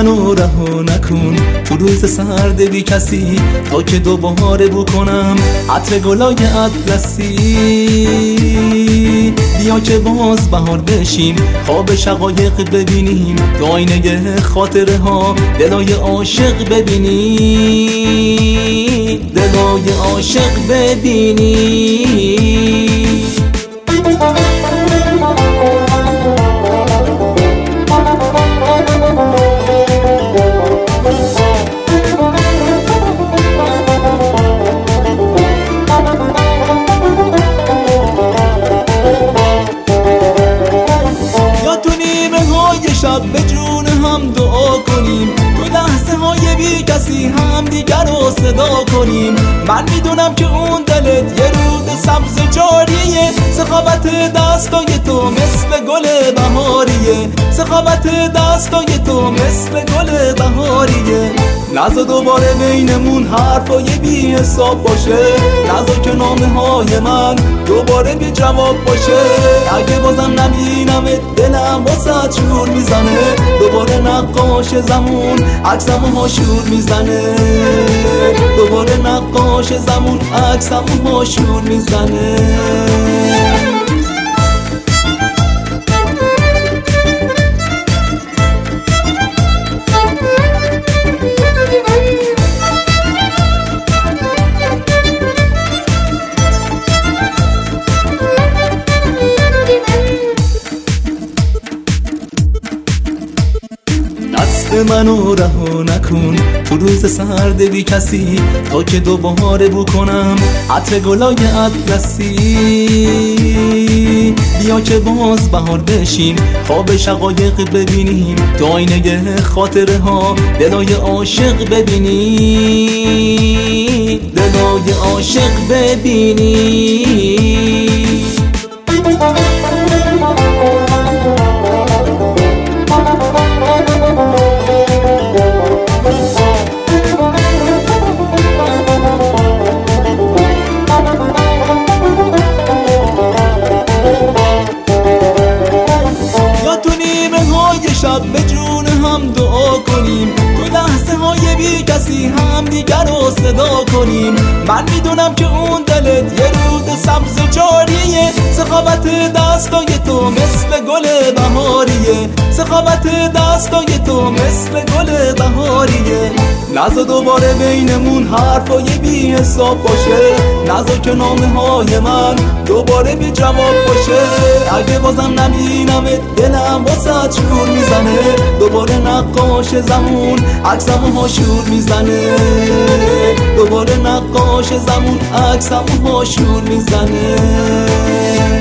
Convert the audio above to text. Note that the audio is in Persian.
منو رها نکن تو روز سرد بی کسی تا که دوباره بکنم عطر گلای اطلسی. بیا که باز بهار بشیم خواب شقایق ببینیم تو آینه خاطره ها دلای عاشق ببینیم دلای عاشق ببینیم. شب به جون هم دعا کنیم تو لحظه های بی کسی هم دیگر رو صدا کنیم. من میدونم که اون دلت یه رود سبز جاریه سخاوت دستای تو مثل گل بهاریه سخاوت دستای تو مثل گل بهاریه. نذار دوباره بینمون حرفای بی حساب باشه نذار که نامه های من دوباره بی جواب باشه. اگه بازم نبینمت دلم واسه شور میزنه دوباره نقاش زمون عکسمو ها شور میزنه دوباره نقاش زمون عکسمو ها شور میزنه. منو رها نکن تو روز سرد بی کسی تا که دوباره بکنم عطر گلای اطلسی. بیا که باز بهار بشیم خواب شقایق ببینیم تو آینه خاطره ها دلای عاشق ببینیم دلای عاشق ببینیم. شب به جون هم دعا کنیم تو لحظه های بی کسی هم دیگر رو صدا کنیم. من میدونم که اون دلت یه رود سبز جاریه سخاوت دستای تو مثل گل بهاریه سخاوت دستای تو مثل گل بهاریه. نذار دوباره بینمون حرفای بی حساب باشه نذار که نامه های من دوباره بی جواب باشه. اگه بازم نبینمت دلم واسه شور میزنه دوباره نقاش زمون عکسمو ها شور میزنه دوباره نقاش زمون عکسمو ها شور میزنه.